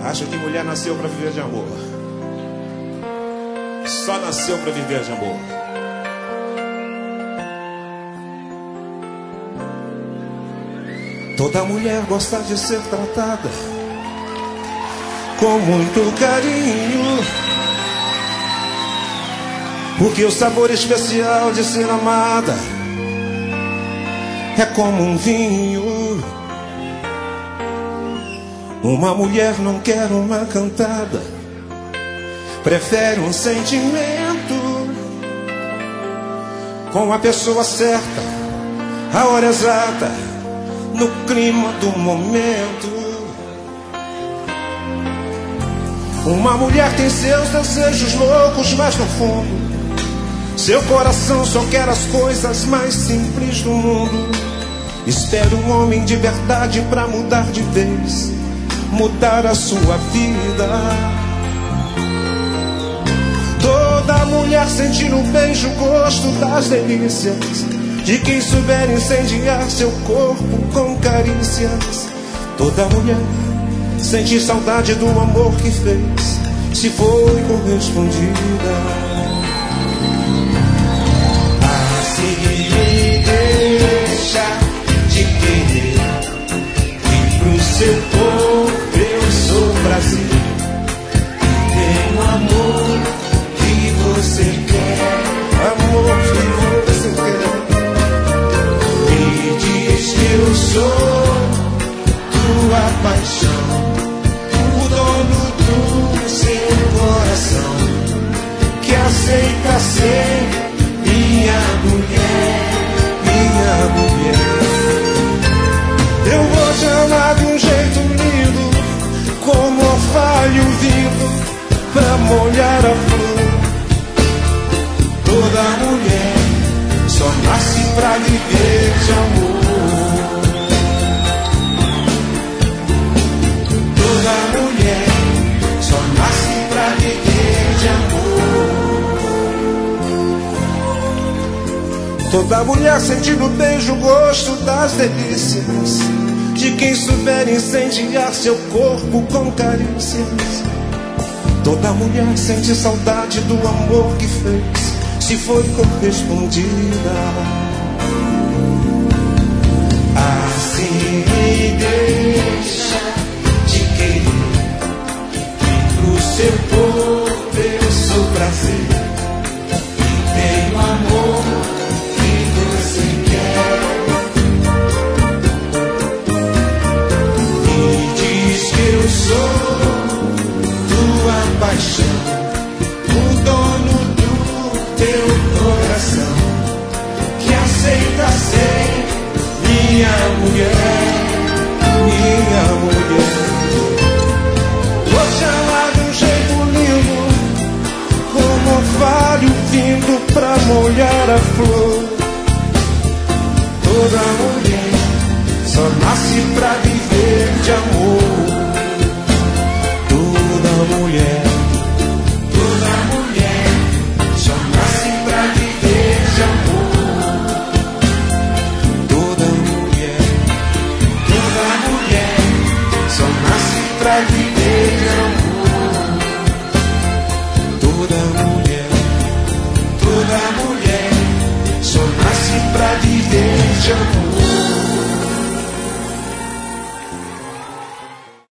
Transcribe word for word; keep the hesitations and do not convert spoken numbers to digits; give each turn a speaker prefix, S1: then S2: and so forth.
S1: Acha que mulher nasceu pra viver de amor. Só nasceu pra viver de amor. Toda mulher gosta de ser tratada com muito carinho, porque o sabor especial de ser amada é como um vinho. Uma mulher não quer uma cantada, prefere um sentimento com a pessoa certa, a hora exata, no clima do momento. Uma mulher tem seus desejos loucos, mas no fundo seu coração só quer as coisas mais simples do mundo. Espera um homem de verdade pra mudar de vez, mudar a sua vida. Toda mulher sente no beijo o gosto das delícias de quem souber incendiar seu corpo com carícias. Toda mulher sente saudade do amor que fez, se foi correspondida.
S2: Assim me deixa de querer, e pro seu corpo eu sou prazer. Tenho amor que você quer,
S1: amor que você quer.
S2: Me diz que eu sou tua paixão, o dono do seu coração, que aceita ser minha mulher,
S1: minha mulher.
S2: eu vou te amar de um jeito lindo, como orvalho vindo pra molhar a flor. Toda mulher só nasce pra viver de amor. Toda mulher só nasce pra viver de amor.
S1: Toda mulher sente no beijo o gosto das delícias de quem souber incendiar seu corpo com carícias. Toda mulher sente saudade do amor que fez, se foi correspondida.
S2: Assim me deixa de querer, e pro seu corpo eu sou prazer. E tenho amor que você quer. Me diz que eu sou tua paixão, o dono do teu coração, que aceita ser minha mulher,
S1: minha mulher.
S2: vou te amar de um jeito lindo,
S1: Como orvalho vindo pra molhar a flor.
S2: toda mulher só nasce pra viver de amor.